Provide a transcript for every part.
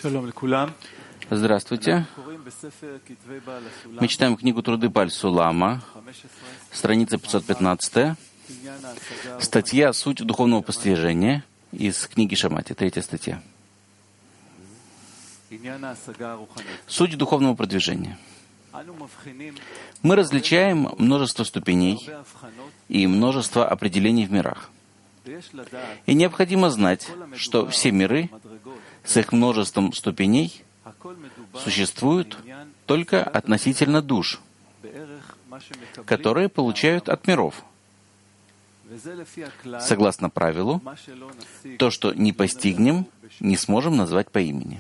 Здравствуйте. Мы читаем книгу «Труды Баль-Сулама», страница 515, статья «Суть духовного постижения» из книги Шамати, 3 статья. Суть духовного продвижения. Мы различаем множество ступеней и множество определений в мирах. И необходимо знать, что все миры с их множеством ступеней существуют только относительно душ, которые получают от миров. Согласно правилу, то, что не постигнем, не сможем назвать по имени.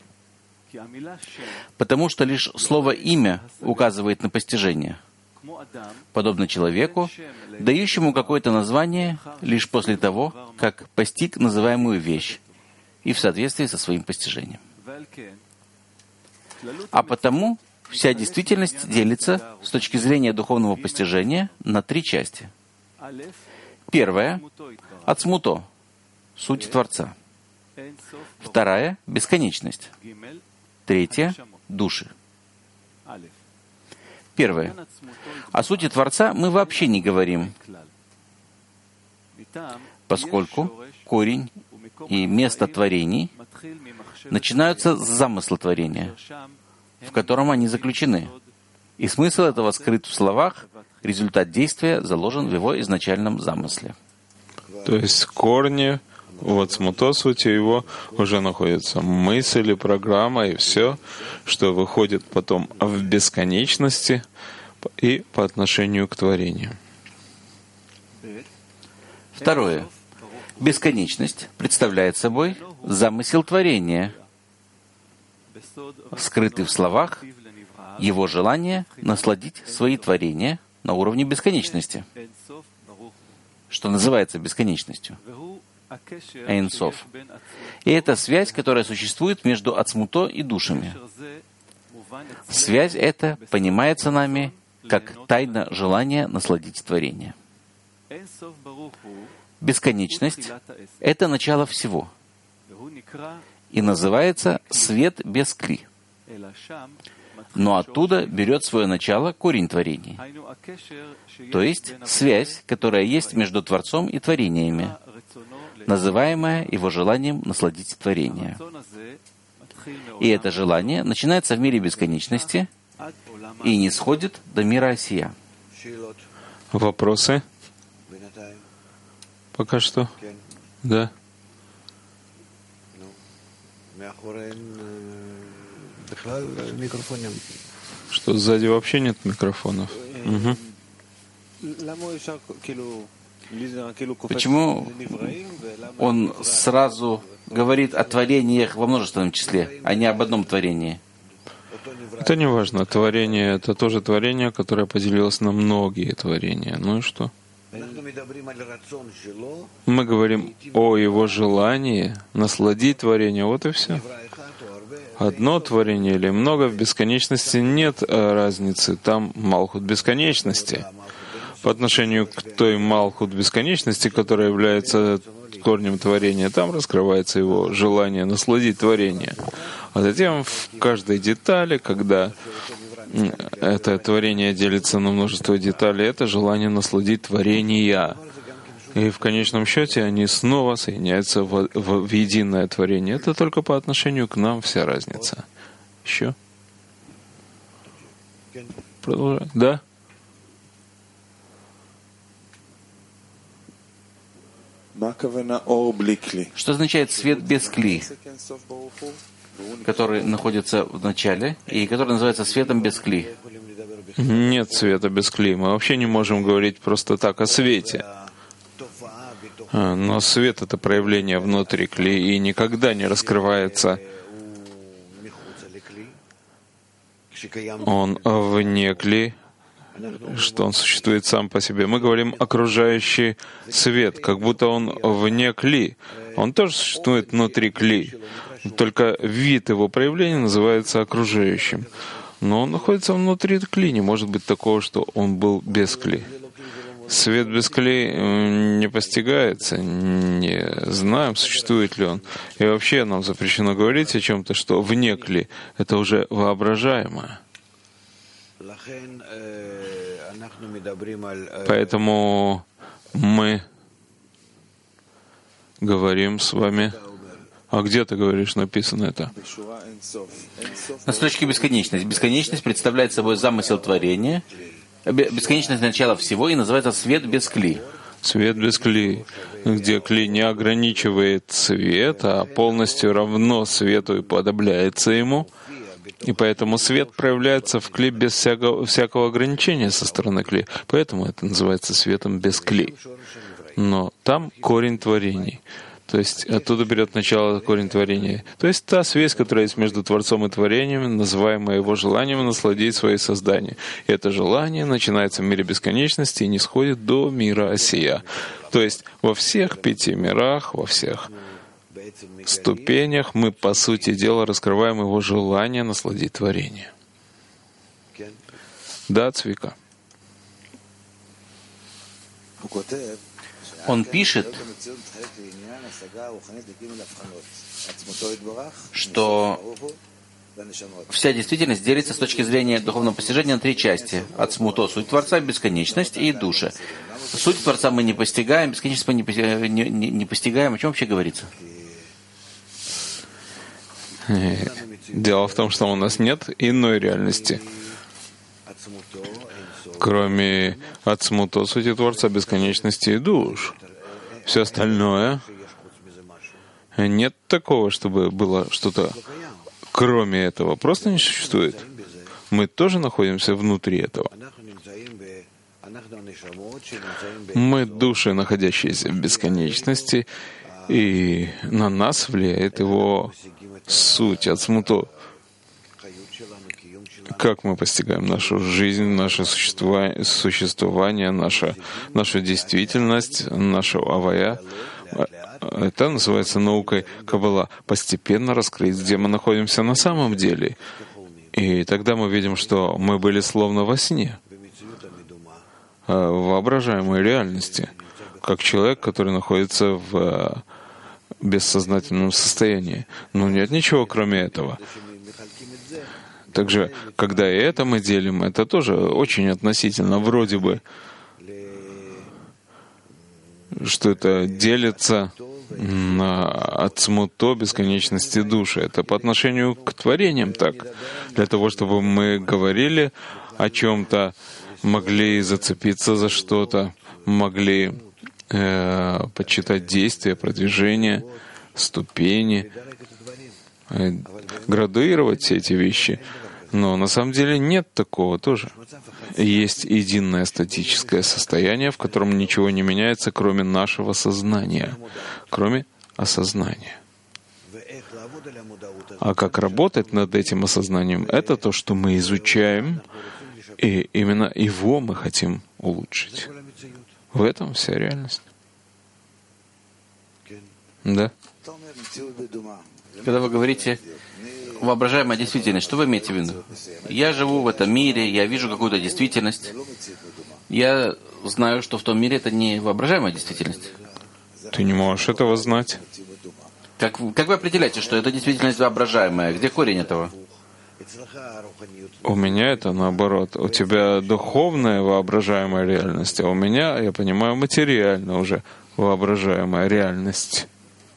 Потому что лишь слово «имя» указывает на постижение, подобно человеку, дающему какое-то название лишь после того, как постиг называемую вещь и в соответствии со своим постижением. А потому вся действительность делится с точки зрения духовного постижения на 3 части. Первая — ацмуто, суть Творца. Вторая — бесконечность. Третья — души. Первое. О сути Творца мы вообще не говорим, поскольку корень и место творений начинаются с замысла творения, в котором они заключены. И смысл этого скрыт в словах, результат действия заложен в его изначальном замысле. То есть корни, вот смуто сути его уже находится мысль и программа, и все, что выходит потом в бесконечности и по отношению к творению. Второе. Бесконечность представляет собой замысел творения, скрытый в словах, его желание насладить свои творения на уровне бесконечности, что называется бесконечностью. Эйн Соф. И это связь, которая существует между ацмуто и душами. Связь эта понимается нами как тайна желания насладить творение. Бесконечность — это начало всего и называется свет без кли. Но оттуда берет свое начало корень творений, то есть связь, которая есть между Творцом и творениями, называемая его желанием насладить творение. И это желание начинается в мире бесконечности и не сходит до мира Осия. Вопросы? Пока что? Да. Что, сзади вообще нет микрофонов? Угу. Почему он сразу говорит о творениях во множественном числе, а не об одном творении? Это не важно. Творение — это тоже творение, которое поделилось на многие творения. Ну и что? Мы говорим о его желании насладить творение. Вот и все. Одно творение или много в бесконечности нет разницы. Там Малхут бесконечности. По отношению к той Малхут бесконечности, которая является корнем творения, там раскрывается его желание насладить творение. А затем в каждой детали, когда это творение делится на множество деталей, это желание насладить творения. И в конечном счете они снова соединяются в единое творение. Это только по отношению к нам вся разница. Еще? Продолжаем. Да? Что означает свет без кли, который находится в начале и который называется светом без кли? Нет света без кли. Мы вообще не можем говорить просто так о свете. Но свет — это проявление внутри кли и никогда не раскрывается. Он вне кли, что он существует сам по себе. Мы говорим окружающий свет, как будто он вне кли. Он тоже существует внутри кли. Только вид его проявления называется окружающим. Но он находится внутри кли. Не может быть такого, что он был без кли. Свет без кли не постигается, не знаем, существует ли он. И вообще нам запрещено говорить о чем-то, что вне кли. Это уже воображаемое. Поэтому мы говорим с вами. А где ты говоришь, написано это? На строчке «Бесконечность». Бесконечность представляет собой замысел творения, бесконечность начала всего, и называется «свет без кли». Свет без кли, где кли не ограничивает свет, а полностью равно свету и подобляется ему. И поэтому свет проявляется в кли без всякого ограничения со стороны кли. Поэтому это называется светом без кли. Но там корень творений. То есть оттуда берет начало корень творения. То есть та связь, которая есть между Творцом и творением, называемая его желанием насладить свои создания. И это желание начинается в мире бесконечности и нисходит до мира Осия. То есть во всех 5 мирах, во всех ступенях мы, по сути дела, раскрываем его желание насладить творение. Да, Цвика? Он пишет, что вся действительность делится с точки зрения духовного постижения на 3 части. Ацмуто — суть Творца, бесконечность и душа. Суть Творца мы не постигаем, бесконечность мы не постигаем. О чем вообще говорится? Дело в том, что у нас нет иной реальности, кроме Ацмуто, сути Творца, бесконечности и душ. Все остальное нет такого, чтобы было что-то кроме этого. Просто не существует. Мы тоже находимся внутри этого. Мы души, находящиеся в бесконечности, и на нас влияет его суть, ацмуто. Как мы постигаем нашу жизнь, наше существование, нашу действительность, нашу авая. Это называется наукой Каббала. Постепенно раскрыть, где мы находимся на самом деле. И тогда мы видим, что мы были словно во сне, в воображаемой реальности, как человек, который находится в бессознательном состоянии. Но нет ничего кроме этого. Также, когда и это мы делим, это тоже очень относительно, вроде бы, что это делится на ацмуто бесконечности души. Это по отношению к творениям так. Для того, чтобы мы говорили о чем-то, могли зацепиться за что-то, могли почитать действия, продвижения, ступени, градуировать все эти вещи. Но на самом деле нет такого тоже. Есть единое статическое состояние, в котором ничего не меняется, кроме нашего сознания, кроме осознания. А как работать над этим осознанием, это то, что мы изучаем, и именно его мы хотим улучшить. В этом вся реальность. Да? Когда вы говорите «воображаемая действительность», что вы имеете в виду? Я живу в этом мире, я вижу какую-то действительность. Я знаю, что в том мире это не воображаемая действительность. Ты не можешь этого знать. Как вы определяете, что это действительность воображаемая? Где корень этого? У меня это наоборот. У тебя духовная воображаемая реальность, а у меня, я понимаю, материальная уже воображаемая реальность.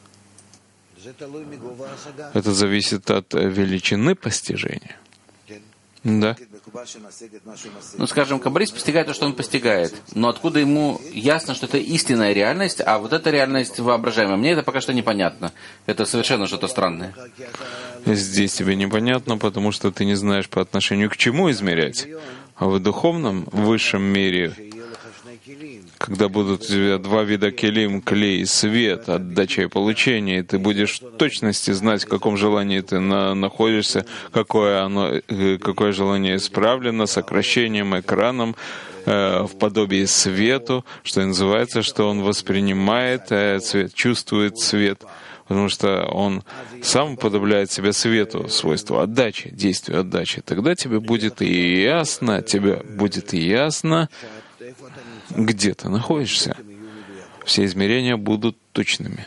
Это зависит от величины постижения. Да. Ну, скажем, каббалист постигает то, что он постигает. Но откуда ему ясно, что это истинная реальность, а вот эта реальность воображаемая? Мне это пока что непонятно. Это совершенно что-то странное. Здесь тебе непонятно, потому что ты не знаешь, по отношению к чему измерять. А в духовном, высшем мире, когда будут у тебя 2 вида келим, клей, свет, отдача и получение, и ты будешь в точности знать, в каком желании ты находишься, какое желание исправлено, сокращением, экраном, в подобии свету, что и называется, что он воспринимает цвет, чувствует свет, потому что он сам уподобляет себя свету, свойство отдачи, действию отдачи. Тогда тебе будет ясно, где ты находишься. Все измерения будут точными.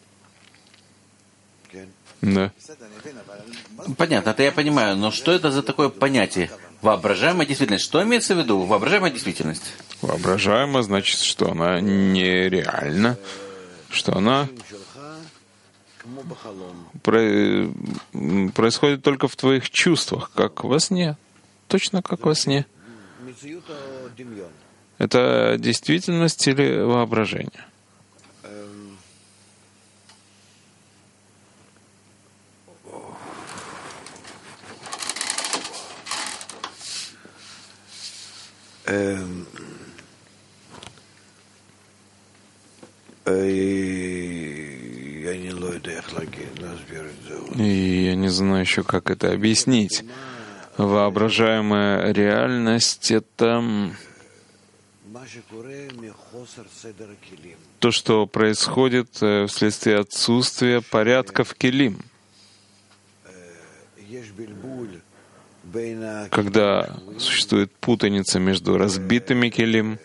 Да. Понятно, это я понимаю, но что это за такое понятие? Воображаемая действительность. Что имеется в виду воображаемая действительность? Воображаемая значит, что она нереальна, что она происходит только в твоих чувствах, как во сне. Точно как во сне. Это действительность или воображение? И я не знаю еще, как это объяснить. Воображаемая реальность — это то, что происходит вследствие отсутствия порядка в келим. Когда существует путаница между разбитыми келим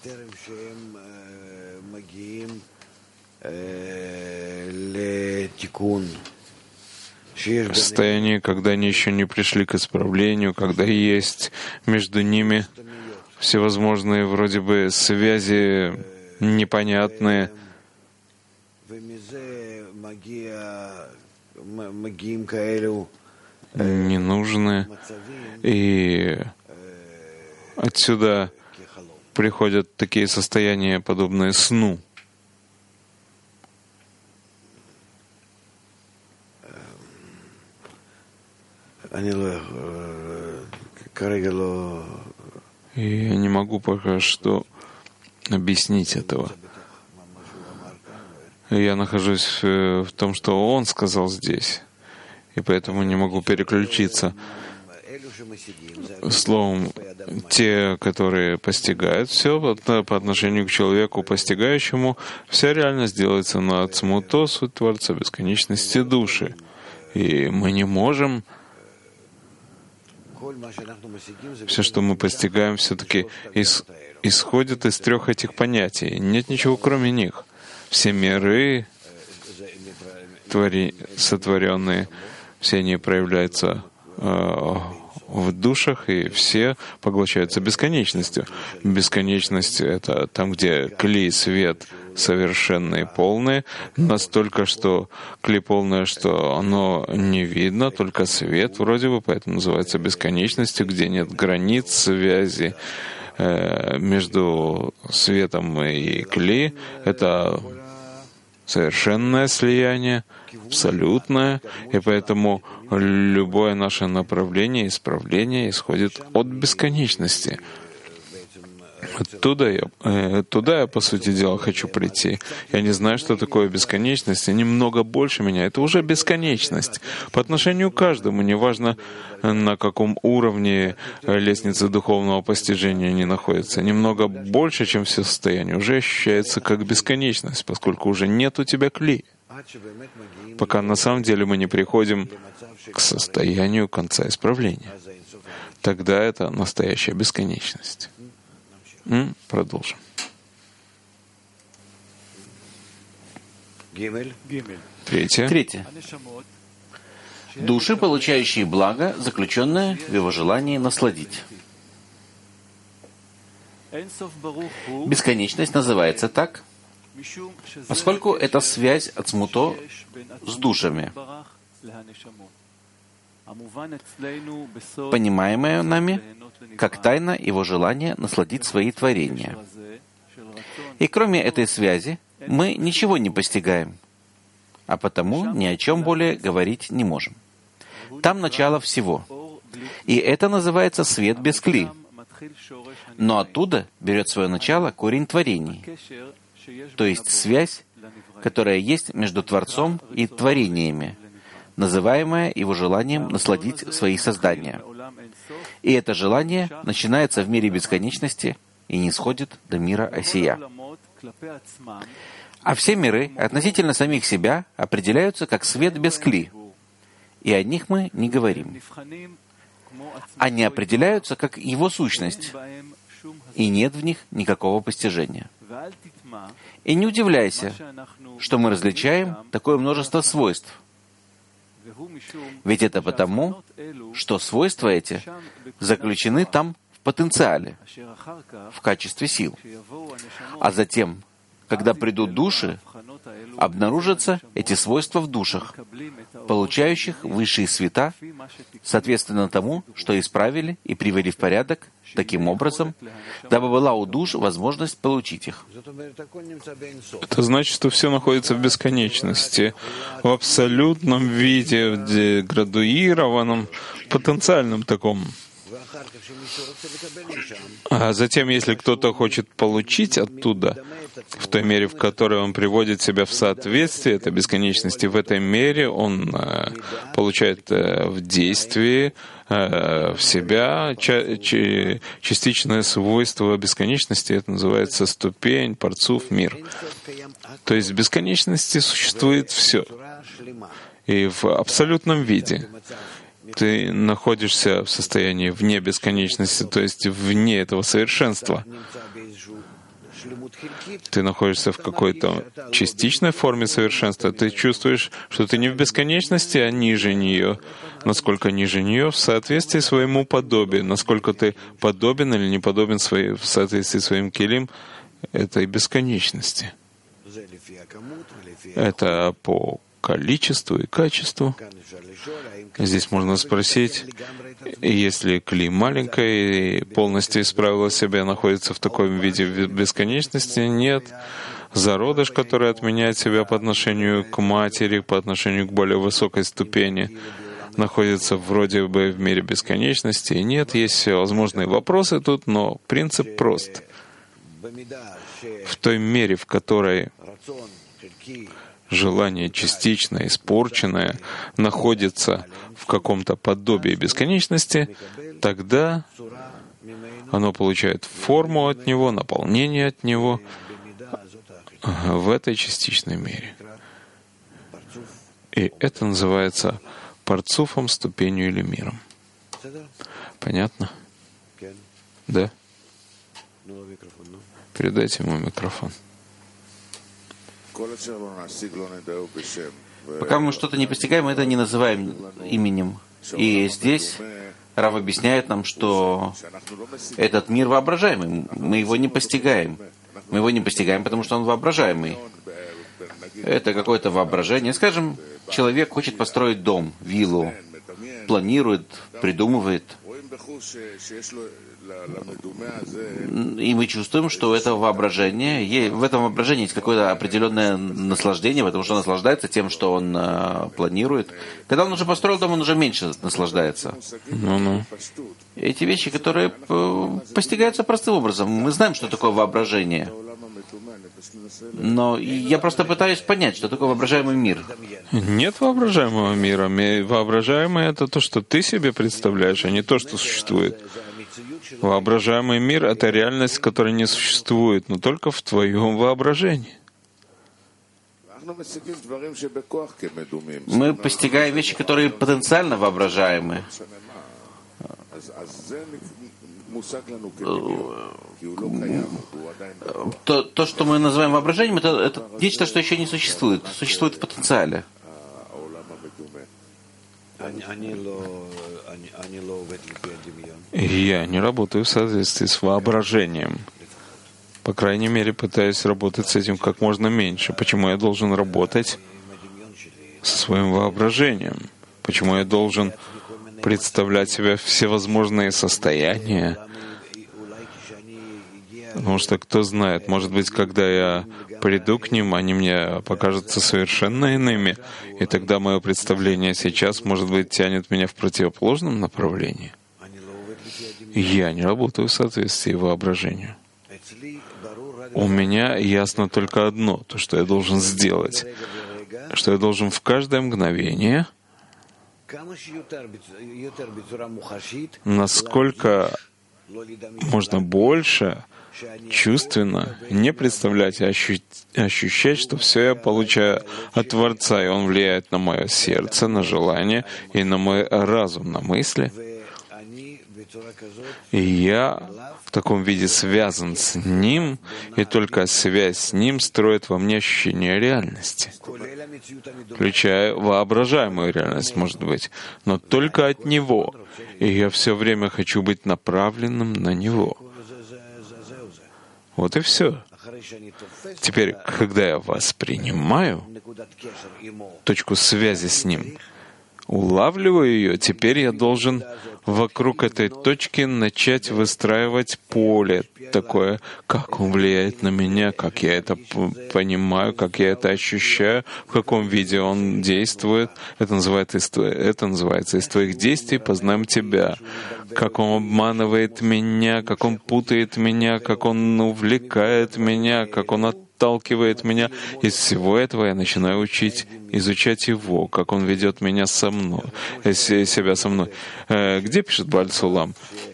в состоянии, когда они еще не пришли к исправлению, когда есть между ними всевозможные вроде бы связи непонятные, ненужные, и отсюда приходят такие состояния, подобные сну. И я не могу пока что объяснить этого. Я нахожусь в том, что он сказал здесь, и поэтому не могу переключиться. Словом, те, которые постигают все по отношению к человеку, постигающему, вся реальность делается на ацмуто, суть Творца, бесконечности души. И мы не можем... Все, что мы постигаем, все-таки исходит из трех этих понятий. Нет ничего, кроме них. Все миры, сотворенные, все они проявляются в душах, и все поглощаются бесконечностью. Бесконечность — это там, где кли, свет совершенные, полные, настолько, что кли полное, что оно не видно, только свет вроде бы, поэтому называется бесконечностью, где нет границ, связи между светом и кли. Это совершенное слияние, абсолютное, и поэтому любое наше направление, исправление исходит от бесконечности. Туда я, по сути дела, хочу прийти. Я не знаю, что такое бесконечность, и немного больше меня. Это уже бесконечность. По отношению к каждому, неважно, на каком уровне лестницы духовного постижения они находятся. Немного больше, чем все состояния, уже ощущается как бесконечность, поскольку уже нет у тебя кли. Пока на самом деле мы не приходим к состоянию конца исправления. Тогда это настоящая бесконечность. Продолжим. Третье. Души, получающие благо, заключенное в его желании насладить. Бесконечность называется так, поскольку это связь ацмуто с душами, понимаемая нами как тайна его желания насладить свои творения. И кроме этой связи мы ничего не постигаем, а потому ни о чем более говорить не можем. Там начало всего. И это называется свет без кли. Но оттуда берет свое начало корень творений, то есть связь, которая есть между Творцом и творениями, называемая его желанием насладить свои создания. И это желание начинается в мире бесконечности и не сходит до мира осия. А все миры относительно самих себя определяются как свет без кли, и о них мы не говорим. Они определяются как его сущность, и нет в них никакого постижения. И не удивляйся, что мы различаем такое множество свойств. Ведь это потому, что свойства эти заключены там в потенциале, в качестве сил. А затем, когда придут души, обнаружатся эти свойства в душах, получающих высшие света, соответственно тому, что исправили и привели в порядок таким образом, дабы была у душ возможность получить их. Это значит, что все находится в бесконечности, в абсолютном виде, в деградуированном, потенциальном таком. А затем, если кто-то хочет получить оттуда, в той мере, в которой он приводит себя в соответствие этой бесконечности, в этой мере он получает в действии в себя частичное свойство бесконечности. Это называется ступень, парцуф, мир. То есть в бесконечности существует все. И в абсолютном виде ты находишься в состоянии вне бесконечности, то есть вне этого совершенства. Ты находишься в какой-то частичной форме совершенства. Ты чувствуешь, что ты не в бесконечности, а ниже нее. Насколько ниже нее, в соответствии своему подобию. Насколько ты подобен или не подобен в соответствии своим келим этой бесконечности. Это по количеству и качеству. Здесь можно спросить, если кли маленькая и полностью исправила себя, находится в таком виде бесконечности, нет. Зародыш, который отменяет себя по отношению к матери, по отношению к более высокой ступени, находится вроде бы в мире бесконечности. И нет, есть всевозможные вопросы тут, но принцип прост. В той мере, в которой желание частично испорченное находится в каком-то подобии бесконечности, тогда оно получает форму от него, наполнение от него в этой частичной мере. И это называется парцуфом, ступенью или миром. Понятно? Да? Передайте ему микрофон. Пока мы что-то не постигаем, мы это не называем именем. И здесь Рав объясняет нам, что этот мир воображаемый. Мы его не постигаем. Мы его не постигаем, потому что он воображаемый. Это какое-то воображение. Скажем, человек хочет построить дом, виллу, планирует, придумывает. И мы чувствуем, что это воображение, в этом воображении есть какое-то определенное наслаждение, потому что он наслаждается тем, что он планирует. Когда он уже построил дом, он уже меньше наслаждается. Эти вещи, которые постигаются простым образом. Мы знаем, что такое воображение. Но я просто пытаюсь понять, что такое воображаемый мир. Нет воображаемого мира. Воображаемое — это то, что ты себе представляешь, а не то, что существует. Воображаемый мир — это реальность, которая не существует, но только в твоем воображении. Мы постигаем вещи, которые потенциально воображаемы. То, что мы называем воображением, это нечто, что еще не существует. Существует в потенциале. Я не работаю в соответствии с воображением. По крайней мере, пытаюсь работать с этим как можно меньше. Почему я должен работать со своим воображением? Почему я должен представлять себе всевозможные состояния? Потому что, кто знает, может быть, когда я приду к ним, они мне покажутся совершенно иными, и тогда мое представление сейчас, может быть, тянет меня в противоположном направлении. Я не работаю в соответствии воображению. У меня ясно только одно, то, что я должен сделать, что я должен в каждое мгновение, насколько можно больше чувственно не представлять, а ощущать, что все я получаю от Творца, и Он влияет на мое сердце, на желание и на мой разум, на мысли. И я в таком виде связан с Ним, и только связь с Ним строит во мне ощущение реальности, включая воображаемую реальность, может быть, но только от Него. И я все время хочу быть направленным на Него. Вот и все. Теперь, когда я воспринимаю точку связи с Ним, улавливаю ее, теперь я должен вокруг этой точки начать выстраивать поле такое, как он влияет на меня, как я это понимаю, как я это ощущаю, в каком виде он действует. Это называется «Из твоих действий познаем тебя». Как он обманывает меня, как он путает меня, как он увлекает меня, как он отталкивает меня. Из всего этого я начинаю изучать его, как он ведет меня себя со мной. Где пишет Бааль Сулам?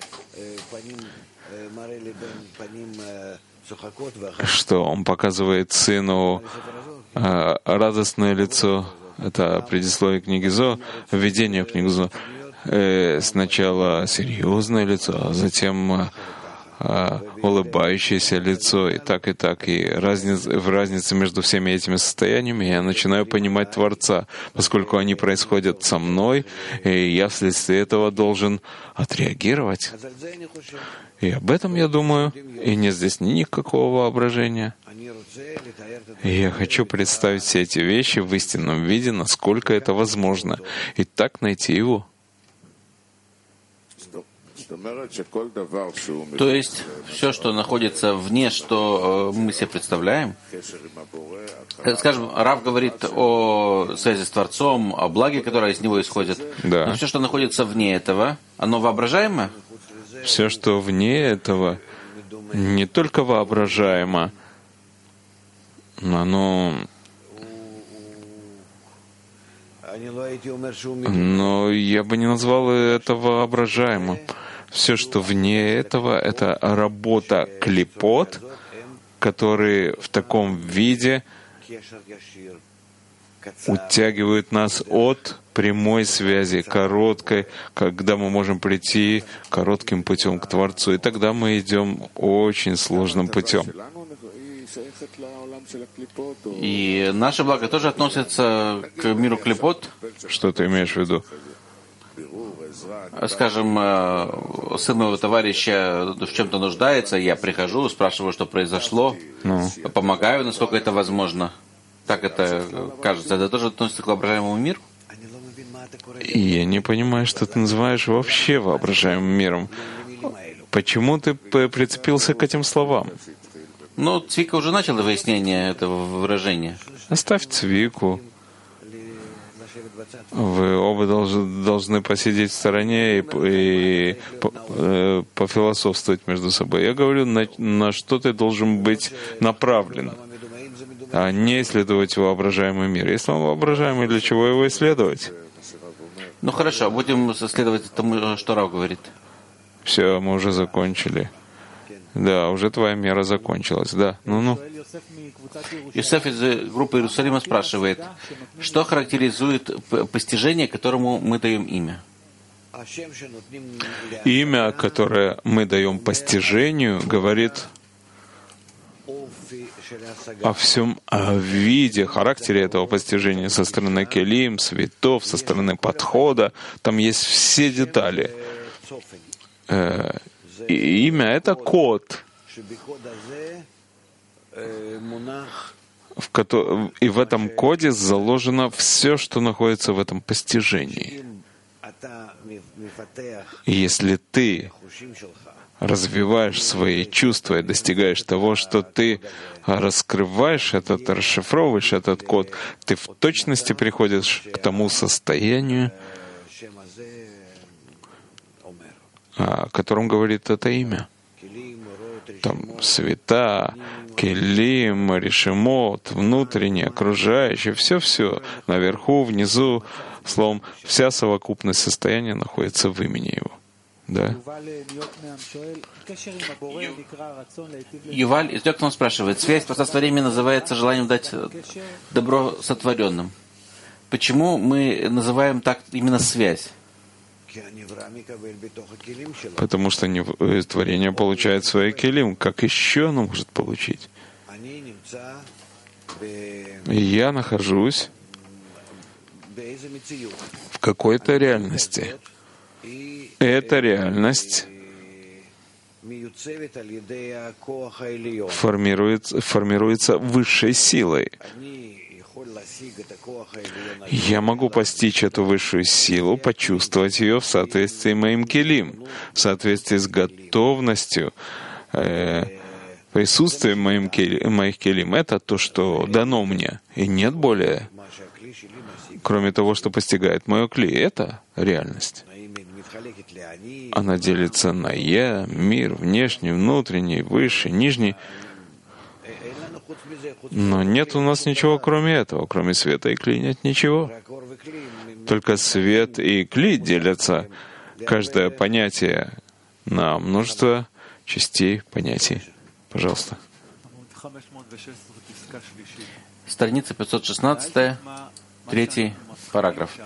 Что он показывает сыну радостное лицо. Это предисловие книги Зо, введение в книгу Зо. Сначала серьезное лицо, а затем улыбающееся лицо, и так, и так. И в разнице между всеми этими состояниями я начинаю понимать Творца, поскольку они происходят со мной, и я вследствие этого должен отреагировать. И об этом я думаю, и нет здесь никакого воображения. И я хочу представить все эти вещи в истинном виде, насколько это возможно, и так найти его. То есть все, что находится вне, что мы себе представляем, скажем, Рав говорит о связи с Творцом, о благе, которое из него исходит, да. Но все, что находится вне этого, оно воображаемо? Все, что вне этого, не только воображаемо, оно... Но я бы не назвал это воображаемым. Все, что вне этого, это работа клипот, которые в таком виде утягивают нас от прямой связи, короткой, когда мы можем прийти коротким путем к Творцу. И тогда мы идем очень сложным путем. И наше благо тоже относится к миру клипот? Что ты имеешь в виду? Скажем, сын моего товарища в чем-то нуждается, я прихожу, спрашиваю, что произошло, помогаю, насколько это возможно. Так это кажется. Это тоже относится к воображаемому миру? Я не понимаю, что ты называешь вообще воображаемым миром. Почему ты прицепился к этим словам? Ну, Цвика уже начал выяснение этого выражения. Оставь Цвику. Вы оба должны посидеть в стороне и пофилософствовать между собой. Я говорю, на что ты должен быть направлен, а не исследовать воображаемый мир. Если он воображаемый, для чего его исследовать? Ну хорошо, будем следовать тому, что Рав говорит. Все, мы уже закончили. Да, уже твоя мера закончилась, да. Ну-ну. Юсеф из группы Иерусалима спрашивает, что характеризует постижение, которому мы даем имя? Имя, которое мы даем постижению, говорит о всем виде, характере этого постижения со стороны келим, светов, со стороны подхода. Там есть все детали. И имя — это код. И в этом коде заложено все, что находится в этом постижении. И если ты развиваешь свои чувства и достигаешь того, что ты раскрываешь расшифровываешь этот код, ты в точности приходишь к тому состоянию, о котором говорит это имя. Там света, келим, решемот, внутреннее, окружающее, все-все, наверху, внизу, словом, вся совокупность состояния находится в имени его. Да? Юваль из Йокнам спрашивает, связь пространства времени называется желанием дать добро сотворенным. Почему мы называем так именно связь? Потому что творение получает свои келим. Как еще оно может получить? И я нахожусь в какой-то реальности. Эта реальность формируется высшей силой. Я могу постичь эту высшую силу, почувствовать ее в соответствии с моим келим, в соответствии с готовностью, присутствием моих келим. Это то, что дано мне, и нет более, кроме того, что постигает мое кли. Это реальность. Она делится на «я», мир, внешний, внутренний, высший, нижний. Но нет у нас ничего кроме этого. Кроме света и кли нет ничего. Только свет и кли делятся каждое понятие на множество частей понятий. Пожалуйста. Страница 516, 3 параграф.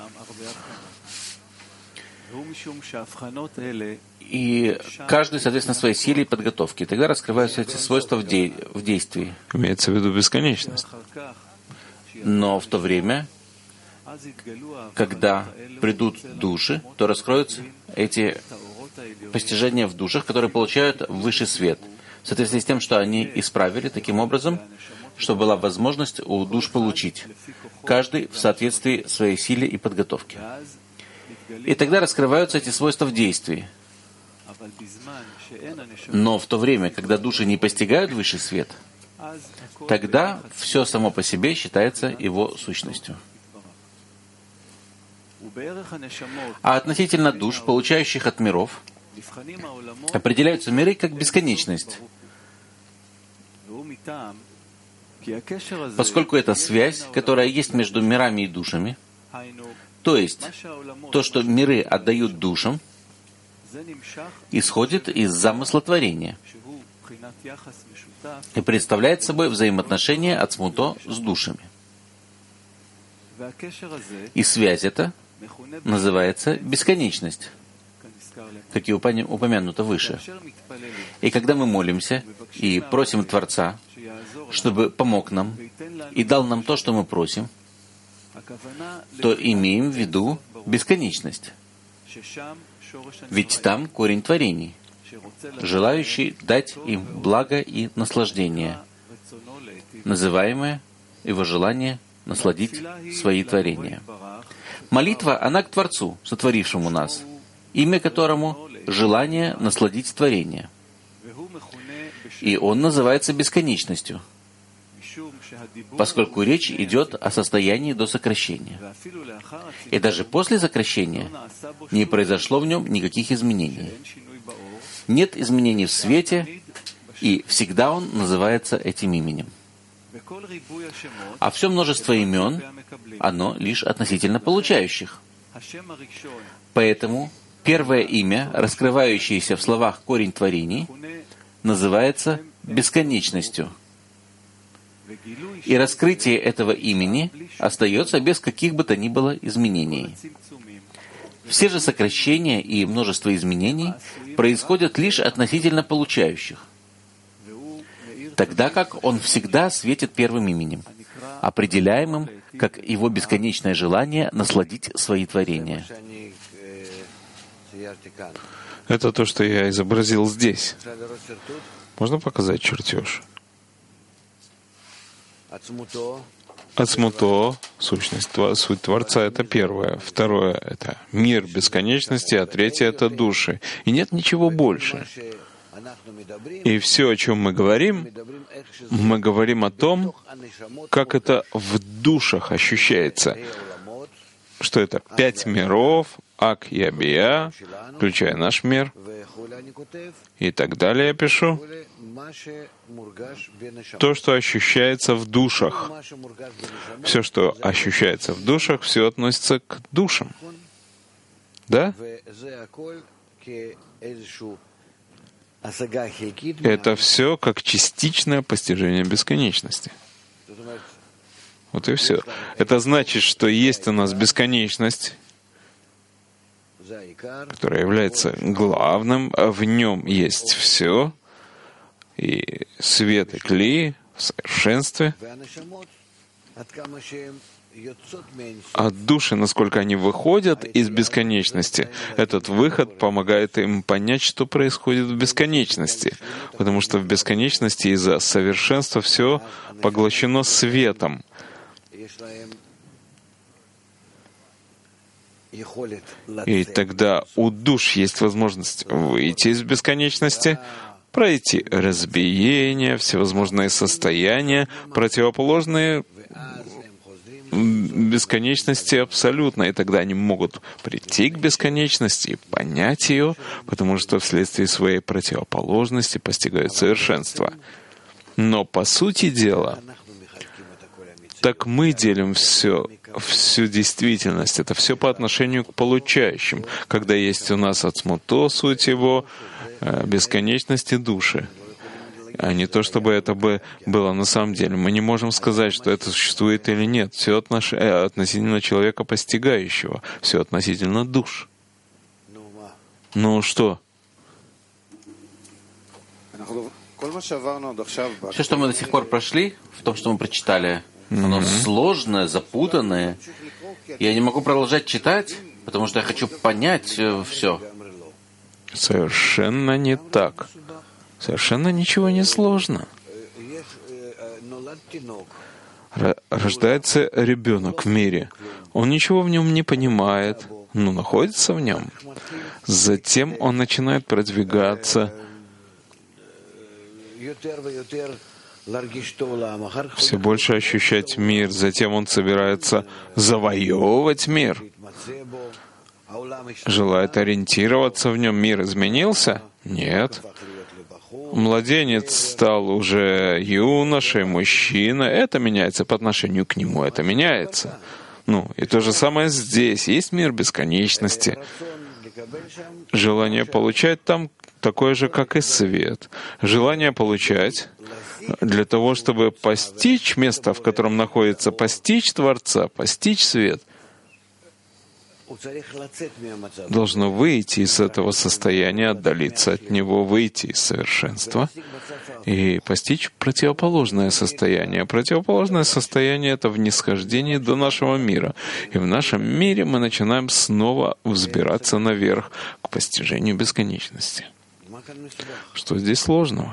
И каждый, соответственно, своей силе и подготовке. Тогда раскрываются эти свойства в действии. Имеется в виду бесконечность. Но в то время, когда придут души, то раскроются эти постижения в душах, которые получают высший свет, в соответствии с тем, что они исправили таким образом, чтобы была возможность у душ получить, каждый в соответствии своей силе и подготовке. И тогда раскрываются эти свойства в действии. Но в то время, когда души не постигают высший свет, тогда все само по себе считается его сущностью. А относительно душ, получающих от миров, определяются миры как бесконечность, поскольку это связь, которая есть между мирами и душами, то есть то, что миры отдают душам, исходит из замысла творения и представляет собой взаимоотношения от смуто с душами. И связь эта называется бесконечность, как и упомянуто выше. И когда мы молимся и просим Творца, чтобы помог нам и дал нам то, что мы просим, то имеем в виду бесконечность. Ведь там корень творений, желающий дать им благо и наслаждение, называемое его желание насладить свои творения. Молитва, она к Творцу, сотворившему нас, имя которому — желание насладить творение. И он называется бесконечностью, поскольку речь идет о состоянии до сокращения. И даже после сокращения не произошло в нем никаких изменений. Нет изменений в свете, и всегда он называется этим именем. А все множество имен, оно лишь относительно получающих. Поэтому первое имя, раскрывающееся в словах «корень творений», называется бесконечностью. И раскрытие этого имени остается без каких бы то ни было изменений. Все же сокращения и множество изменений происходят лишь относительно получающих, тогда как он всегда светит первым именем, определяемым как его бесконечное желание насладить свои творения. Это то, что я изобразил здесь. Можно показать чертеж? Ацмуто, сущность, суть Творца — это первое. Второе — это мир бесконечности, а третье — это души. И нет ничего больше. И все, о чем мы говорим о том, как это в душах ощущается. Что это 5 миров, Ак и Абия, включая наш мир. И так далее я пишу. То, что ощущается в душах. Все, что ощущается в душах, все относится к душам. Да? Это все как частичное постижение бесконечности. Вот и все. Это значит, что есть у нас бесконечность, которое является главным, в нем есть все, и свет и кли в совершенстве, а души, насколько они выходят из бесконечности, этот выход помогает им понять, что происходит в бесконечности. Потому что в бесконечности из-за совершенства все поглощено светом. И тогда у душ есть возможность выйти из бесконечности, пройти разбиение, всевозможные состояния, противоположные бесконечности абсолютно, и тогда они могут прийти к бесконечности и понять ее, потому что вследствие своей противоположности постигают совершенство. Но по сути дела, так мы делим всю действительность. Это все по отношению к получающим, когда есть у нас ацмуто, суть его, бесконечности души. А не то, чтобы это было на самом деле. Мы не можем сказать, что это существует или нет. Все относительно человека постигающего. Все относительно душ. Ну что? Все, что мы до сих пор прошли, в том, что мы прочитали, оно сложное, запутанное. Я не могу продолжать читать, потому что я хочу понять все. Совершенно не так. Совершенно ничего не сложно. Рождается ребенок в мире. Он ничего в нем не понимает, но находится в нем. Затем он начинает продвигаться, все больше ощущать мир. Затем он собирается завоевывать мир. Желает ориентироваться в нем. Мир изменился? Нет. Младенец стал уже юношей, мужчиной. Это меняется по отношению к нему. Это меняется. И то же самое здесь. Есть мир бесконечности. Желание получать там такое же, как и свет. Желание получать для того, чтобы постичь место, в котором находится, постичь Творца, постичь свет, должно выйти из этого состояния, отдалиться от него, выйти из совершенства и постичь противоположное состояние. Противоположное состояние — это внисхождение до нашего мира. И в нашем мире мы начинаем снова взбираться наверх к постижению бесконечности. Что здесь сложного?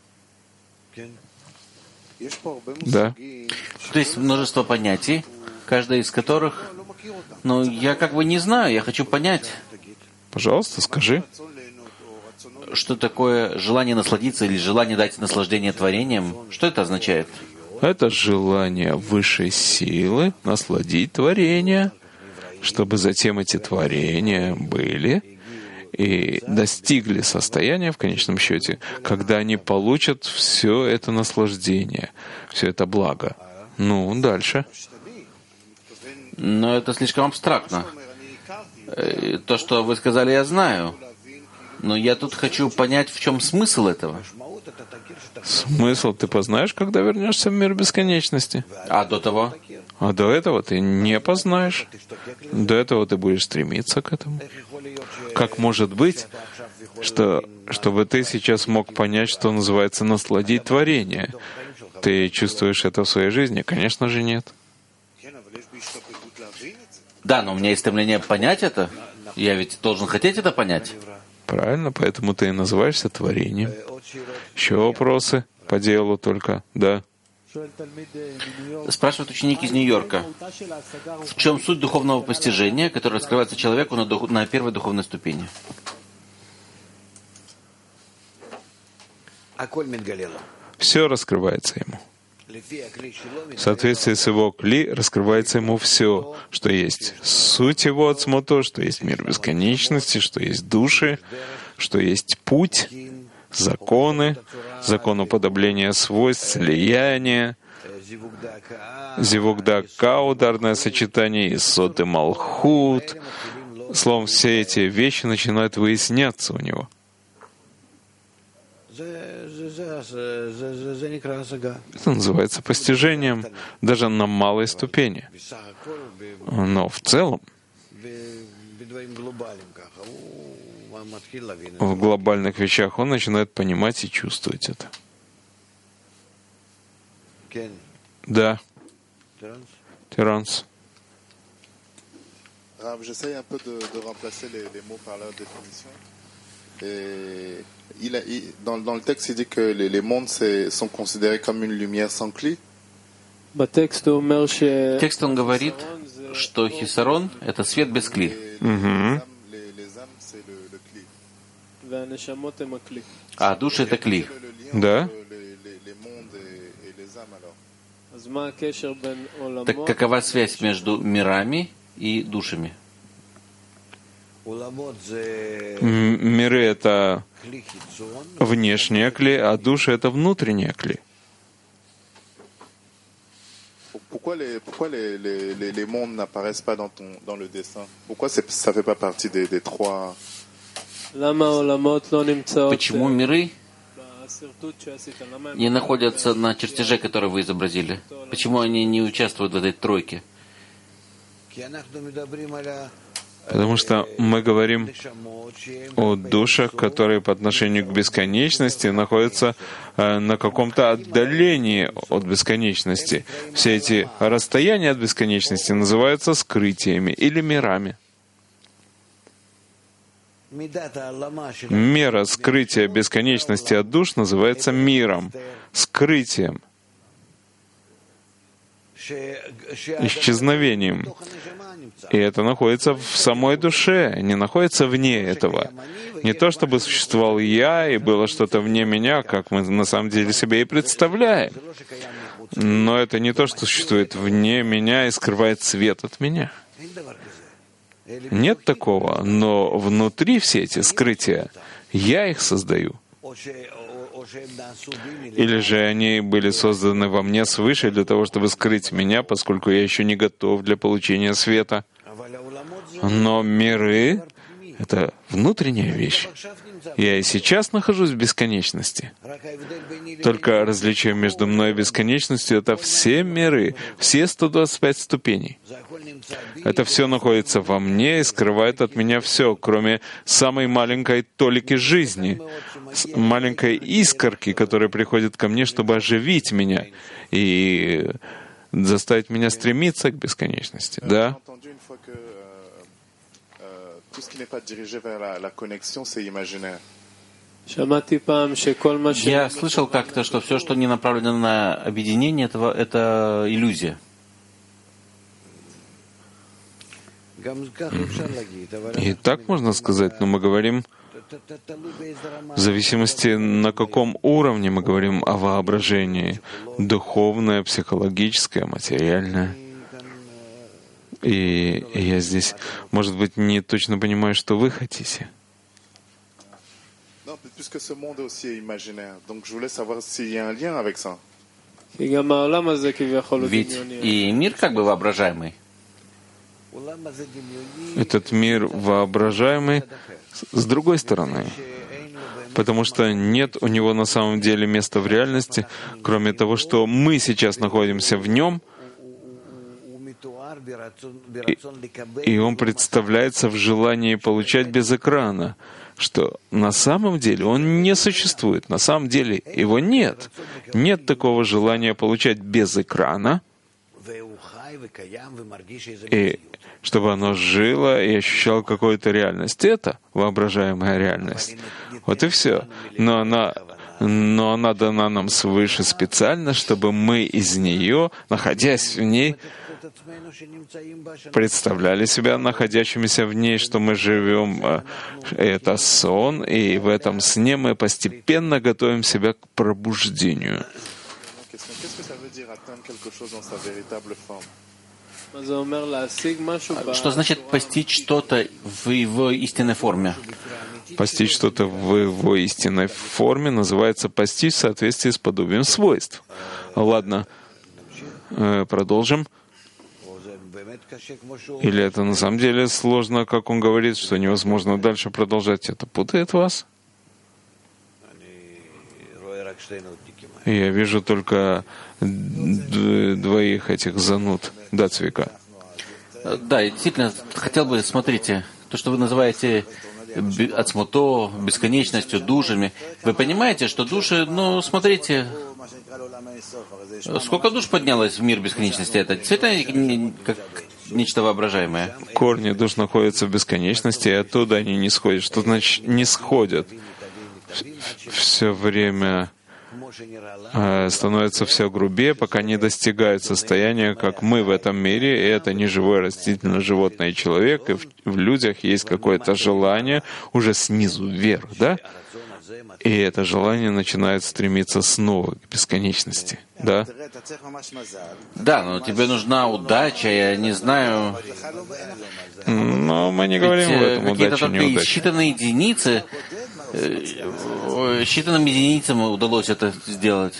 Да. То есть множество понятий, каждое из которых, я не знаю, я хочу понять. Пожалуйста, скажи. Что такое желание насладиться или желание дать наслаждение творением? Что это означает? Это желание высшей силы насладить творение, чтобы затем эти творения были и достигли состояния, в конечном счете, когда они получат все это наслаждение, все это благо. Дальше. Но это слишком абстрактно. То, что вы сказали, я знаю. Но я тут хочу понять, в чем смысл этого. Смысл ты познаешь, когда вернешься в мир бесконечности. А до того? А до этого ты не познаешь. До этого ты будешь стремиться к этому. Как может быть, чтобы ты сейчас мог понять, что называется насладить творение? Ты чувствуешь это в своей жизни? Конечно же, нет. Да, но у меня есть стремление понять это. Я ведь должен хотеть это понять. Правильно, поэтому ты и называешься творением. Еще вопросы по делу только? Да. Спрашивает ученик из Нью-Йорка. В чем суть духовного постижения, которое раскрывается человеку на первой духовной ступени? Все раскрывается ему. В соответствии с его кли раскрывается ему все, что есть суть его ацмуто, что есть мир бесконечности, что есть души, что есть путь, законы, закон уподобления свойств, слияния, зивугдака, ударное сочетание, и сот и малхут. Словом, все эти вещи начинают выясняться у него. Это называется постижением даже на малой ступени. Но в целом, в глобальных вещах, он начинает понимать и чувствовать это. Да. Терранс. J'essaie un peu de remplacer les mots par leur définition. Et dans le texte, il dit que les mondes sont considérés comme une lumière sans cli. Текст он говорит, что хисарон — это свет без кли. А души — это кли. Да. Так какова связь между мирами и душами? Миры — это внешние кли, а души — это внутренние кли. Pourquoi les mondes n'apparaissent pas dans le dessin? Pourquoi ça ne fait pas partie des trois? Почему миры не находятся на чертеже, который вы изобразили? Почему они не участвуют в этой тройке? Потому что мы говорим о душах, которые по отношению к бесконечности находятся на каком-то отдалении от бесконечности. Все эти расстояния от бесконечности называются скрытиями или мирами. Мера скрытия бесконечности от душ называется миром, скрытием, исчезновением. И это находится в самой душе, не находится вне этого. Не то, чтобы существовал я и было что-то вне меня, как мы на самом деле себе и представляем. Но это не то, что существует вне меня и скрывает свет от меня. Нет такого, но внутри все эти скрытия, я их создаю. Или же они были созданы во мне свыше для того, чтобы скрыть меня, поскольку я еще не готов для получения света. Но миры — это внутренняя вещь. Я и сейчас нахожусь в бесконечности. Только различие между мной и бесконечностью — это все миры, все 125 ступеней. Это все находится во мне и скрывает от меня все, кроме самой маленькой толики жизни, маленькой искорки, которая приходит ко мне, чтобы оживить меня и заставить меня стремиться к бесконечности. Да? Я слышал как-то, что все, что не направлено на объединение, это иллюзия. И так можно сказать, но мы говорим в зависимости, на каком уровне мы говорим о воображении. Духовное, психологическое, материальное. И я здесь, может быть, не точно понимаю, что вы хотите. Ведь и мир как бы воображаемый. Этот мир воображаемый с другой стороны, потому что нет у него на самом деле места в реальности, кроме того, что мы сейчас находимся в нем, и он представляется в желании получать без экрана, что на самом деле он не существует, на самом деле его нет. Нет такого желания получать без экрана, и чтобы оно жило и ощущало какую-то реальность. Это воображаемая реальность. Вот и все. Но она дана нам свыше специально, чтобы мы из нее, находясь в ней, представляли себя находящимися в ней, что мы живем. Это сон, и в этом сне мы постепенно готовим себя к пробуждению. Что значит постичь что-то в его истинной форме? Постичь что-то в его истинной форме называется постичь в соответствии с подобием свойств. Ладно, продолжим. Или это на самом деле сложно, как он говорит, что невозможно дальше продолжать? Это путает вас? Я вижу только двоих этих зануд. Да, Цвика. Да, действительно, хотел бы, смотрите, то, что вы называете ацмуто, бесконечностью, душами, вы понимаете, что души, смотрите, сколько душ поднялось в мир бесконечности? Это действительно как нечто воображаемое. Корни душ находятся в бесконечности, и оттуда они не сходят. Что значит не сходят? Все время становится все грубее, пока не достигают состояния, как мы в этом мире, и это не живое растительное животное и человек, и в людях есть какое-то желание уже снизу вверх, да? И это желание начинает стремиться снова к бесконечности, да? Да, но тебе нужна удача, я не знаю. Но мы не говорим об этом, удача, неудача. Считанным единицам удалось это сделать.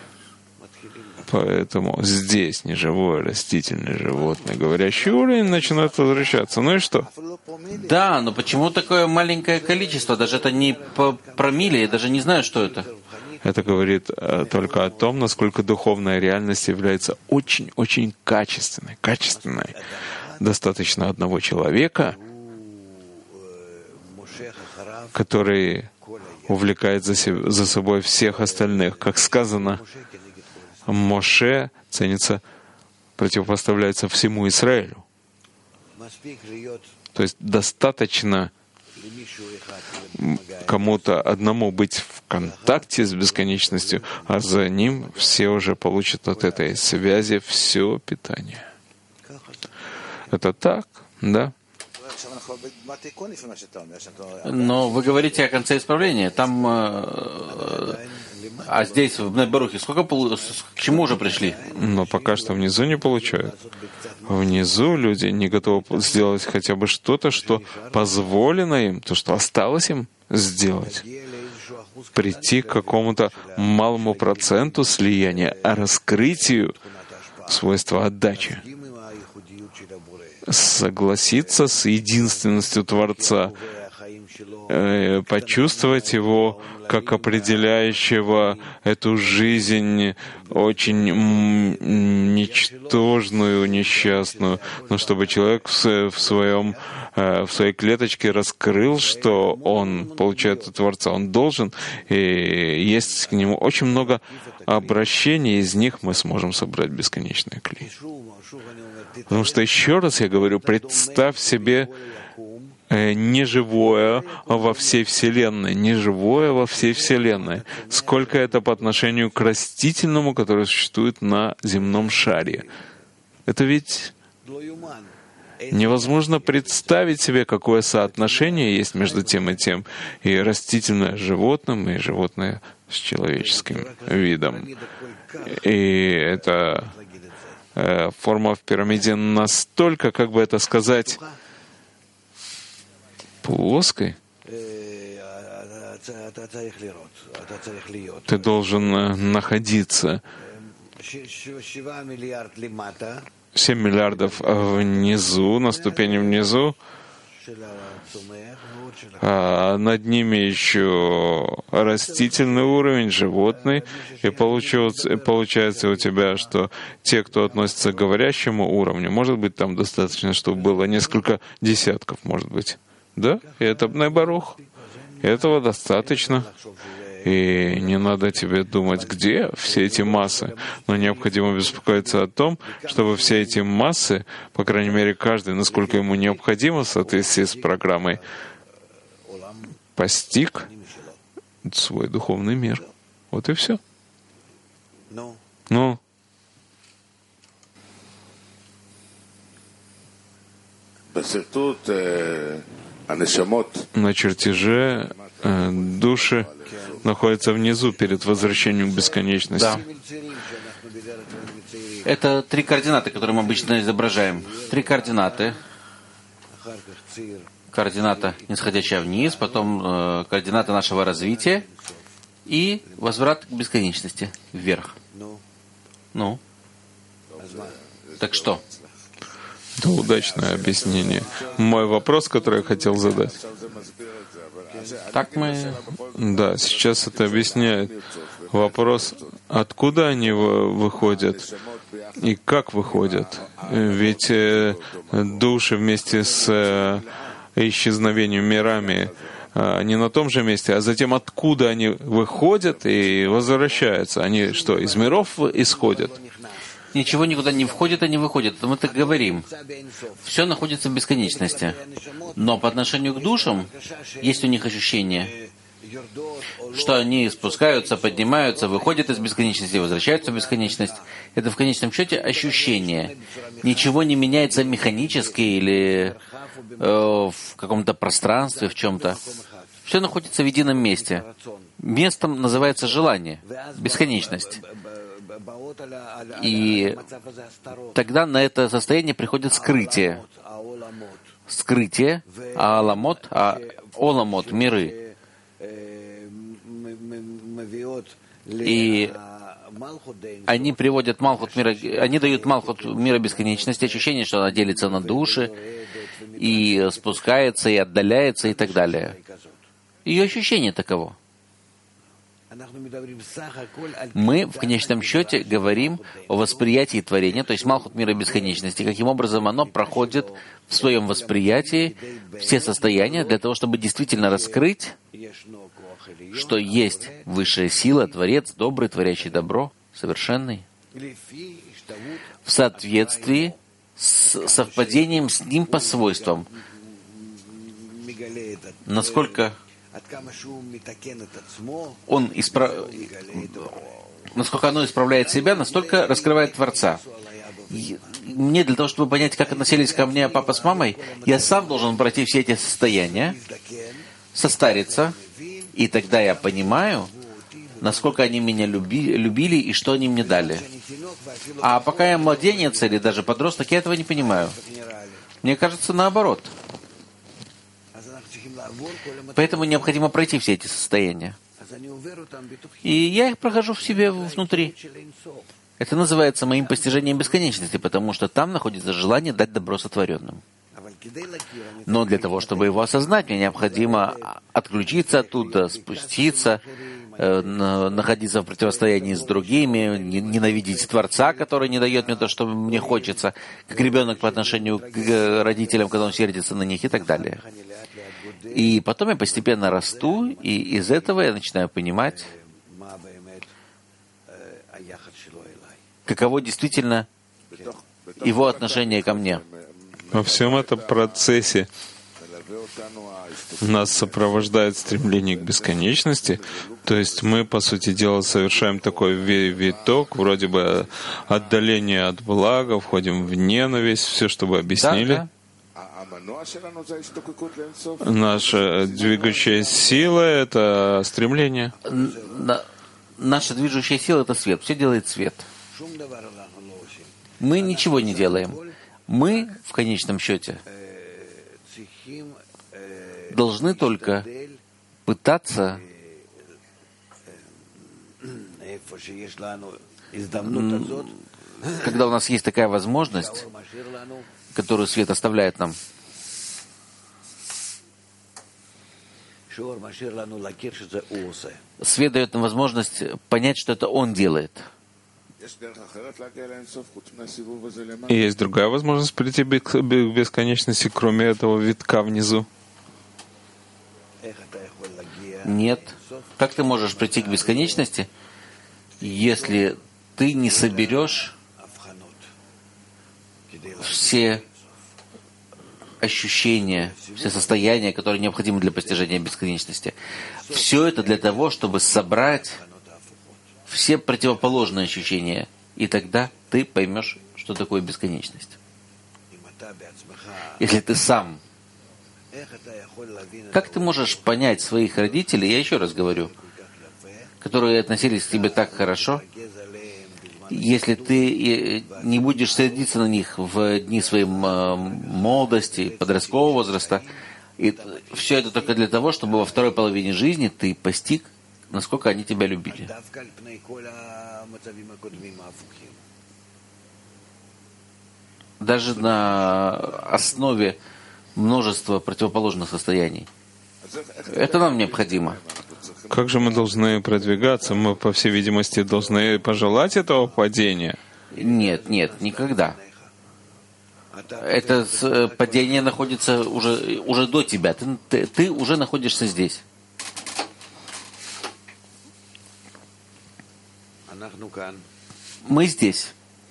Поэтому здесь неживое растительное животное, говорящий уровень, начинает возвращаться. Ну и что? Да, но почему такое маленькое количество? Даже это не по промилле, я даже не знаю, что это. Это говорит только о том, насколько духовная реальность является очень-очень качественной. Достаточно одного человека, который увлекает за собой всех остальных. Как сказано, Моше ценится, противопоставляется всему Израилю. То есть достаточно кому-то одному быть в контакте с бесконечностью, а за ним все уже получат от этой связи все питание. Это так, да? Но вы говорите о конце исправления. Там, а здесь, в Бней-Барухе, к чему уже пришли? Но пока что внизу не получают. Внизу люди не готовы сделать хотя бы что-то, что позволено им, то, что осталось им сделать. Прийти к какому-то малому проценту слияния, а раскрытию свойства отдачи. Согласиться с единственностью Творца, почувствовать Его как определяющего эту жизнь очень ничтожную, несчастную, но чтобы человек в своей клеточке раскрыл, что он получает от Творца, он должен, и есть к Нему очень много обращений, из них мы сможем собрать бесконечный клей. Потому что, еще раз я говорю, представь себе неживое во всей Вселенной. Неживое во всей Вселенной. Сколько это по отношению к растительному, которое существует на земном шаре. Это ведь невозможно представить себе, какое соотношение есть между тем и тем. И растительное с животным, и животное с человеческим видом. И это форма в пирамиде настолько, как бы это сказать, плоской. Ты должен находиться 7 миллиардов внизу, на ступени внизу, а над ними еще растительный уровень, животный, и получается у тебя, что те, кто относится к говорящему уровню, может быть, там достаточно, чтобы было несколько десятков, может быть. Да? И это Бней-Барух. Этого достаточно. И не надо тебе думать, где все эти массы. Но необходимо беспокоиться о том, чтобы все эти массы, по крайней мере, каждый, насколько ему необходимо в соответствии с программой, постиг свой духовный мир. Вот и все. Ну. На чертеже души находятся внизу перед возвращением к бесконечности. Да. Это 3 координаты, которые мы обычно изображаем. 3 координаты. Координата, нисходящая вниз, потом координата нашего развития и возврат к бесконечности вверх. Ну? Так что? Это удачное объяснение. Мой вопрос, который я хотел задать. Так мы... Да, сейчас это объясняет. Вопрос, откуда они выходят и как выходят. Ведь души вместе с исчезновению мирами не на том же месте, а затем откуда они выходят и возвращаются. Они что, из миров исходят? Ничего никуда не входит и не выходит. Мы так говорим. Все находится в бесконечности. Но по отношению к душам есть у них ощущение, что они спускаются, поднимаются, выходят из бесконечности, возвращаются в бесконечность. Это в конечном счете ощущение. Ничего не меняется механически или в каком-то пространстве, в чем-то. Все находится в едином месте. Местом называется желание, бесконечность. И тогда на это состояние приходит скрытие. Скрытие, аламот, оламот, миры. И они приводят Малхут мира, они дают Малхут мира бесконечности, ощущение, что она делится на души, и спускается, и отдаляется, и так далее. Ее ощущение таково. Мы в конечном счете говорим о восприятии творения, то есть Малхут мира бесконечности, каким образом оно проходит в своем восприятии все состояния для того, чтобы действительно раскрыть, что есть высшая сила, Творец, добрый, творящий добро, совершенный, в соответствии с совпадением с ним по свойствам. Насколько насколько оно исправляет себя, настолько раскрывает Творца. Мне для того, чтобы понять, как относились ко мне папа с мамой, я сам должен пройти все эти состояния, состариться, и тогда я понимаю, насколько они меня любили и что они мне дали. А пока я младенец или даже подросток, я этого не понимаю. Мне кажется, наоборот. Поэтому необходимо пройти все эти состояния. И я их прохожу в себе внутри. Это называется моим постижением бесконечности, потому что там находится желание дать добро сотворенным. Но для того, чтобы его осознать, мне необходимо отключиться оттуда, спуститься, находиться в противостоянии с другими, ненавидеть Творца, который не дает мне то, что мне хочется, как ребенок по отношению к родителям, когда он сердится на них и так далее. И потом я постепенно расту, и из этого я начинаю понимать, каково действительно его отношение ко мне. Во всем этом процессе нас сопровождает стремление к бесконечности, то есть мы, по сути дела, совершаем такой виток, вроде бы отдаление от блага, входим в ненависть, все, что вы объяснили. Да. Наша двигающая сила — это стремление. Наша движущая сила — это свет. Все делает свет. Мы ничего не делаем. Мы, в конечном счете, должны только пытаться когда у нас есть такая возможность, которую свет оставляет нам, свет дает нам возможность понять, что это он делает. И есть другая возможность прийти к бесконечности, кроме этого витка внизу? Нет. Как ты можешь прийти к бесконечности, если ты не соберешь все ощущения, все состояния, которые необходимы для постижения бесконечности? Все это для того, чтобы собрать все противоположные ощущения, и тогда ты поймешь, что такое бесконечность. Если ты сам, как ты можешь понять своих родителей, я еще раз говорю, которые относились к тебе так хорошо, если ты не будешь сердиться на них в дни своей молодости, подросткового возраста, и все это только для того, чтобы во второй половине жизни ты постиг, насколько они тебя любили. Даже на основе множества противоположных состояний. Это нам необходимо. Как же мы должны продвигаться? Мы, по всей видимости, должны пожелать этого падения? Нет, никогда. Это падение находится уже до тебя. Ты уже находишься здесь. Мы здесь.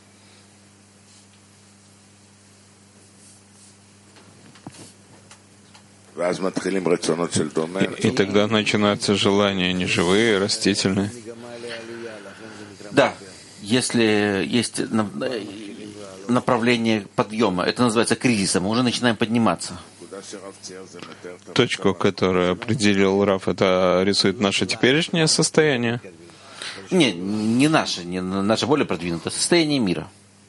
И тогда начинаются желания неживые, растительные. Да, если есть направление подъема, это называется кризисом, мы уже начинаем подниматься. Точку, которую определил Раф, это рисует наше теперешнее состояние? Нет, не наше более продвинутое состояние мира.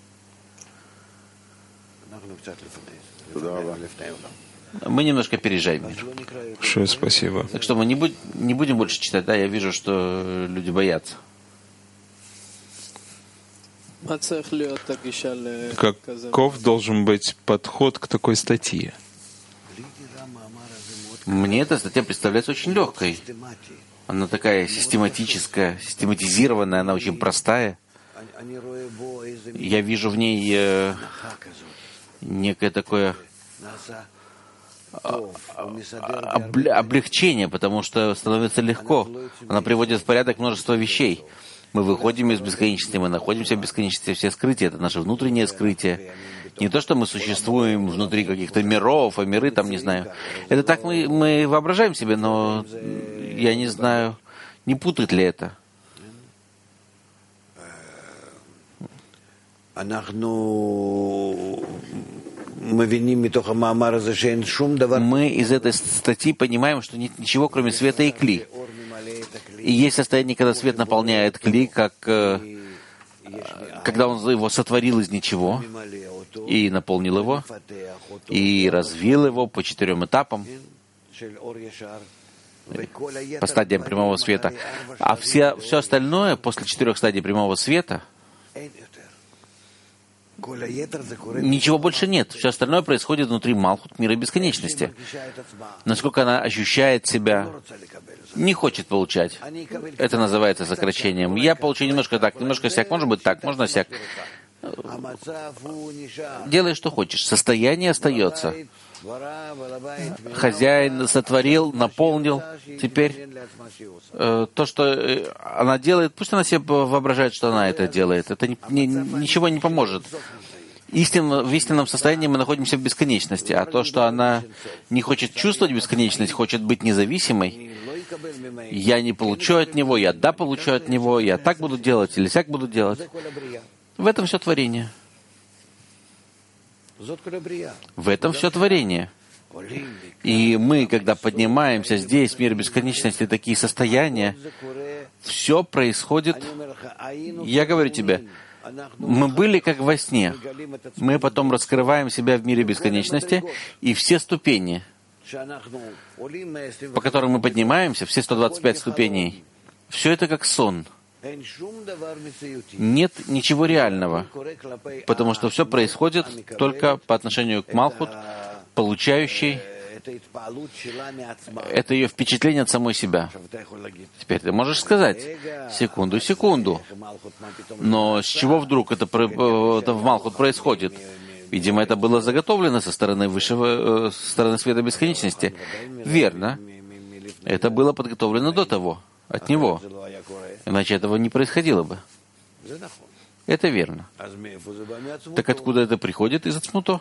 Мы немножко опережаем мир. Большое спасибо. Так что мы не будем больше читать, да, я вижу, что люди боятся. Каков должен быть подход к такой статье? Мне эта статья представляется очень легкой. Она такая систематическая, систематизированная, она очень простая. Я вижу в ней некое такое облегчение, потому что становится легко. Она приводит в порядок множество вещей. Мы выходим из бесконечности, мы находимся в бесконечности, все скрытия, это наше внутреннее скрытие. Не то, что мы существуем внутри каких-то миров, а миры там, не знаю. Это так мы воображаем себе, но я не знаю, не путает ли это. Мы из этой статьи понимаем, что нет ничего, кроме света и кли. И есть состояние, когда свет наполняет кли, как когда он его сотворил из ничего и наполнил его, и развил его по 4 этапам, по стадиям прямого света. А все остальное после 4 стадий прямого света ничего больше нет. Все остальное происходит внутри Малхут, мира бесконечности. Насколько она ощущает себя, не хочет получать. Это называется сокращением. Я получу немножко так, немножко сяк. Может быть так, можно сяк. Делай, что хочешь. Состояние остается. Хозяин сотворил, наполнил. Теперь то, что она делает, пусть она себе воображает, что она это делает. Это ничего не поможет. В истинном состоянии мы находимся в бесконечности. А то, что она не хочет чувствовать бесконечность, хочет быть независимой, я не получу от него, я получу от него, я так буду делать или сяк буду делать. В этом все творение. В этом все творение. И мы, когда поднимаемся здесь, в мир бесконечности, такие состояния, все происходит, я говорю тебе, мы были как во сне. Мы потом раскрываем себя в мире бесконечности, и все ступени, по которым мы поднимаемся, все 125 ступеней, все это как сон. Нет ничего реального, потому что все происходит только по отношению к Малхут, получающей это ее впечатление от самой себя. Теперь ты можешь сказать, секунду, но с чего вдруг это в Малхут происходит? Видимо, это было заготовлено со стороны высшего, со стороны света бесконечности. Верно. Это было подготовлено до того, от него. Иначе этого не происходило бы. Это верно. Так откуда это приходит? Из Ацмуто.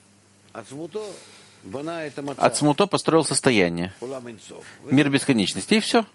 Ацмуто построил состояние. Мир бесконечности, и все.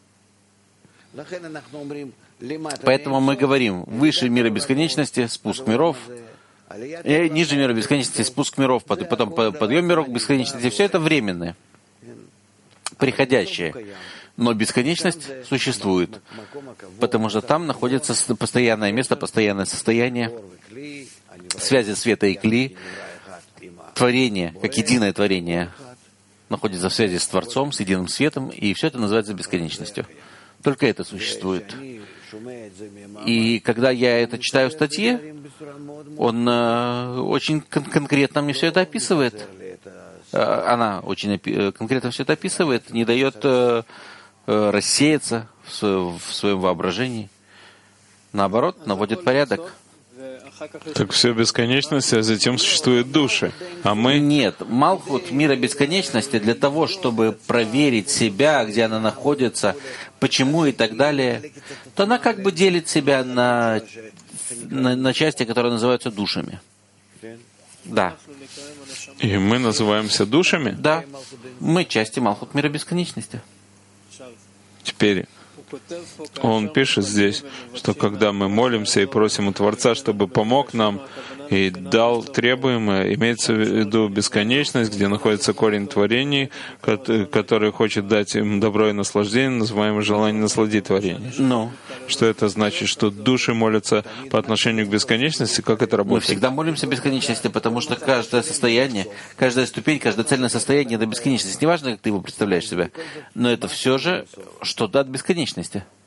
Поэтому мы говорим, выше мира бесконечности, спуск миров, и ниже мира бесконечности, спуск миров, потом подъем миров бесконечности. Все это временное, приходящее. Но бесконечность существует, потому что там находится постоянное место, постоянное состояние связи света и кли. Творение, как единое творение, находится в связи с Творцом, с единым светом, и все это называется бесконечностью. Только это существует. И когда я это читаю в статье, он очень конкретно мне все это описывает. Она очень конкретно все это описывает, не дает рассеяться в своем воображении. Наоборот, наводит порядок. Так все бесконечность, а затем существуют души. А мы... Нет, Малхут мира бесконечности для того, чтобы проверить себя, где она находится, почему и так далее, то она как бы делит себя на части, которые называются душами. Да. И мы называемся душами? Да. Мы части Малхут мира бесконечности. Теперь он пишет здесь, что когда мы молимся и просим у Творца, чтобы помог нам и дал требуемое, имеется в виду бесконечность, где находится корень творений, который хочет дать им добро и наслаждение, называемое желание насладить творение. Что это значит? Что души молятся по отношению к бесконечности? Как это работает? Мы всегда молимся бесконечности, потому что каждое состояние, каждая ступень, каждое цельное состояние — это бесконечность. Неважно, как ты его представляешь себя, но это все же что-то от бесконечности.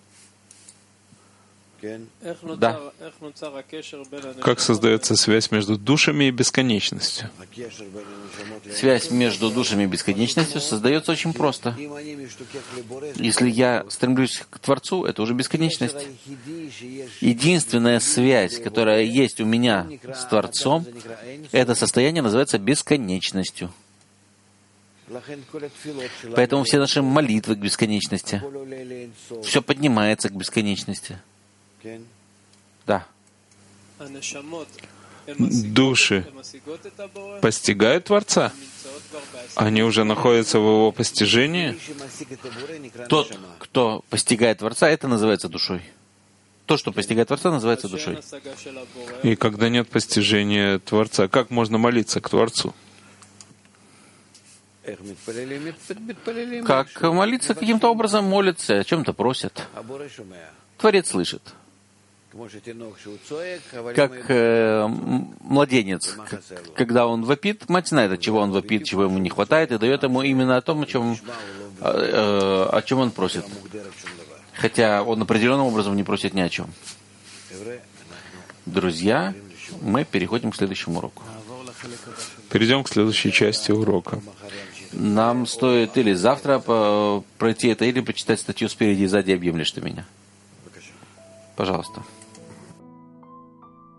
Да. Как создается связь между душами и бесконечностью? Связь между душами и бесконечностью создается очень просто. Если я стремлюсь к Творцу, это уже бесконечность. Единственная связь, которая есть у меня с Творцом, это состояние называется бесконечностью. Поэтому все наши молитвы к бесконечности, все поднимается к бесконечности. Да. Души постигают Творца? Они уже находятся в его постижении? Тот, кто постигает Творца, это называется душой. То, что постигает Творца, называется душой. И когда нет постижения Творца, как можно молиться к Творцу? Как молиться каким-то образом молятся, о чем-то просят. Творец слышит. Как младенец, когда он вопит, мать знает, от чего он вопит, чего ему не хватает, и дает ему именно о чем он просит. Хотя он определенным образом не просит ни о чем. Друзья, мы переходим к следующему уроку. Перейдем к следующей части урока. Нам стоит или завтра пройти это, или почитать статью спереди и сзади «Объемлешь ты меня». Пожалуйста.